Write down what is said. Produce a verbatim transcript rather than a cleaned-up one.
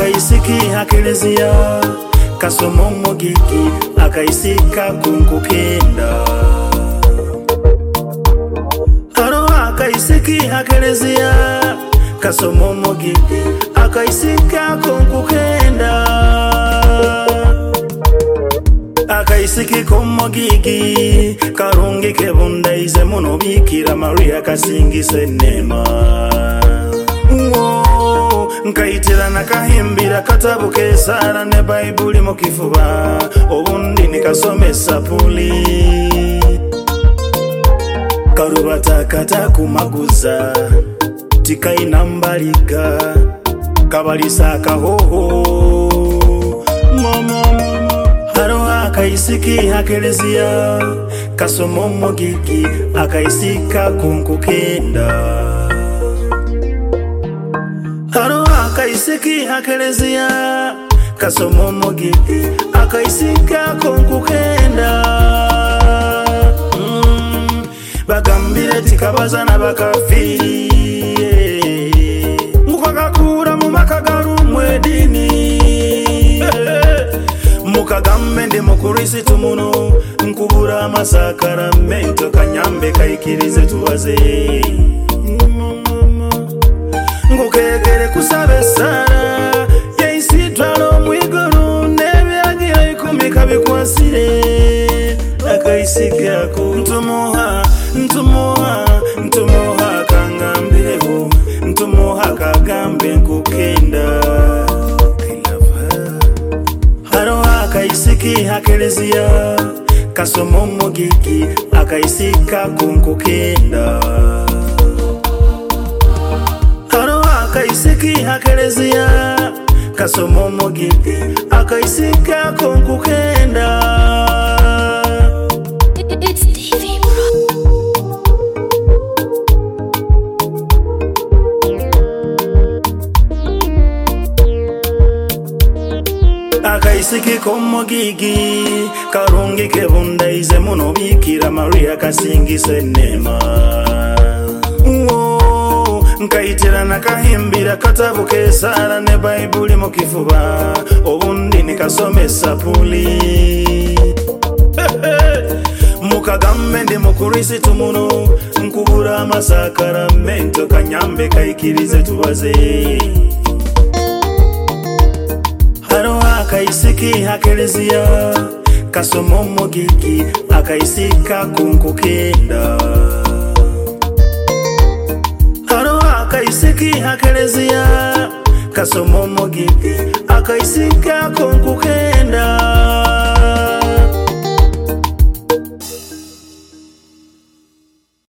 akaisiki hakelezia kasomo mogiki akaisika kunkukenda haro akaisiki hakelezia kasomo mogiki akaisika kunkukenda akaisiki komogigi karungi kebundaize muno bikira Maria kasingise nema Wo nkaitira nakahimbira katabu kesara ne Bible mu kifuba obundi nikasomesa puli karubata kata kumaguza tikaina mbaliga kabalisa kahoho mama haro akaisiki hakelezia kasomo mogiki akaisika kunkukenda haro akaisiki hakelezia kasomo mogiki akaisika kunkukenda mm, bagambire tikabazana bakafiri mukakakura mu makagaru mwedini mukagambe ndi mukurisi tumuno nkubura amasakaramentu kanyambe kaikirize tuwaze ngukegere kusabe sara yeisi twalo mwiguru nebyagira ikumika bikwasire akaisiga ko ntumuha ntumuha ntumuha kangambireho ntumuha kagambe nkukenda akaisiki hakelezia kasomo mogiki akaisika kunkukenda haro akaisiki hakelezia kasomo mogiki akaisika kunkukenda It's T V bro. akaisiki komogigi karungi kebundaize muno bikira Maria kasingise nema Wo nkaitira nakahimbira katabu kesara ne Bible mu kifuba obundi nikasomesa puli mukagambe ndi mukurisi tumuno nkubura amasakaramentu kanyambe kaikirize tubaze haro akaisiki hakelezia kasomo mogiki akaisika kunkukenda haro akaisiki hakelezia kasomo mogiki akaisika kunkukenda